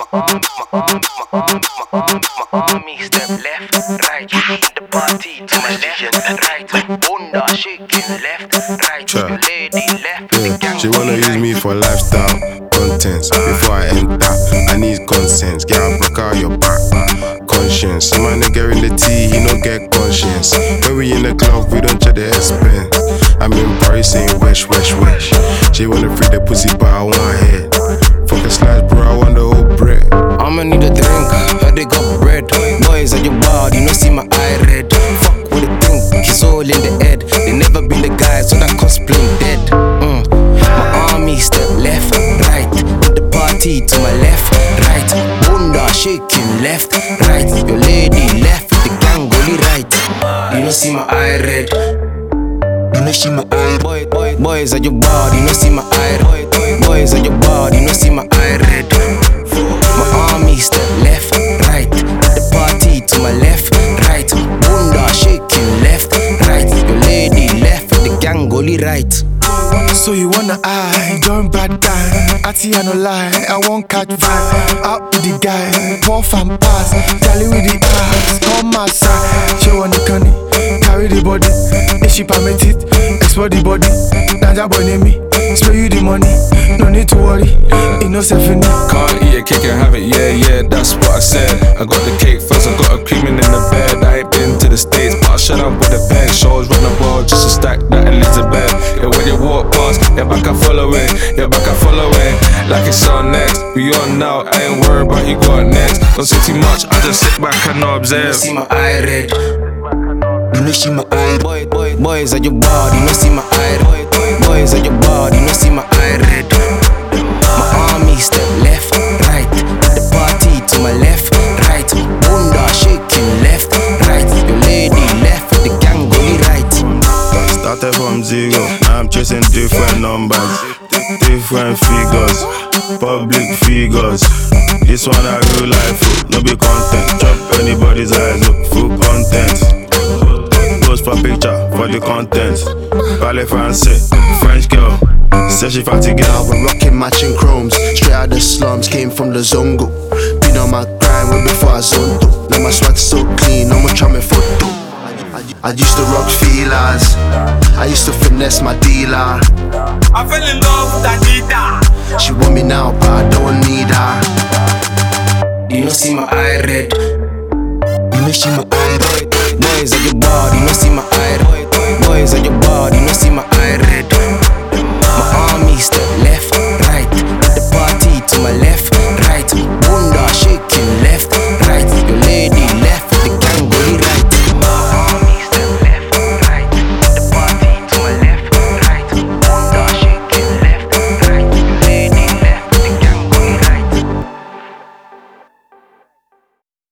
army step left, right. The party to my left, right. Bunda shaking left, right. Your lady left. Yeah, she wanna use me for lifestyle contents. Before I enter, I need consent. Get a broke out your back. Conscience, see my nigga in the tea, he no get conscience. When we in the club, we don't check the expense. I'm in Paris saying wesh, wesh, wesh. She wanna free the pussy, but I want head. Fuck the slice, bro, I want the whole bread. I'ma need a drink, heard they got bread. Boys on your body, you know see my eye red. Fuck what they think, it's all in the head. They never been the guys, so that cosplay dead. My army step left, right. The party to my left, right. Bunda shaking left, right. Your lady left, the gang only right. You know see my eye red. You know see my eye. Boys on your body, you know see my eye red. Boys on your body, you know see my eye red. My army step left, right. The party to my left, right. Bunda shaking left, right. Your lady left, the gang only right. So you wanna eye, don't bad guy. I see I no lie, I won't catch vibe. Out with the guy, puff and pass. Gally with the ass, come my side. She want the candy, carry the body. If she permit it, export the body. Nanja boy name me, spray you the money. No need to worry, it no self-in. Can't eat a cake and have it, yeah, that's what I said. I got the cake first, I got a creaming in the bed. I ain't been to the States, but I shut up with the bag. Shows run the ball just to stack that Elizabeth. Yeah, when you walk past, you're back and following, like it's on next. We on now, I ain't worried about you got next. Don't say too much, I just sit back and observe. You see my eye red. You know see my eye. Boys on your body, you know see my eye red. Boys on your body, you know see my eye red. My army step left, right. The party to my left, right. Bunda shaking left, right. Your lady left, the gang only right. Started from zero, now I'm chasing different numbers, different figures, public figures. This one a real life, no be content. Chop anybody's eyes up, full content. Post for picture, for the content. Parle français, French girl, say she fatiguée. Now we're rocking matching chromes, straight out the slums, came from the Zongo. Been on my grind way before I zoned through. Now my swag's so clean, I'ma try my photo. I used to rock feelers, I used to finesse my dealer. I fell in love with Anita. She want me now, but I don't need her. You know see my eye red. You know see my eye red. Boys on your body, you know see my eye red. Boys on your body, you know see my eye red. My army step left,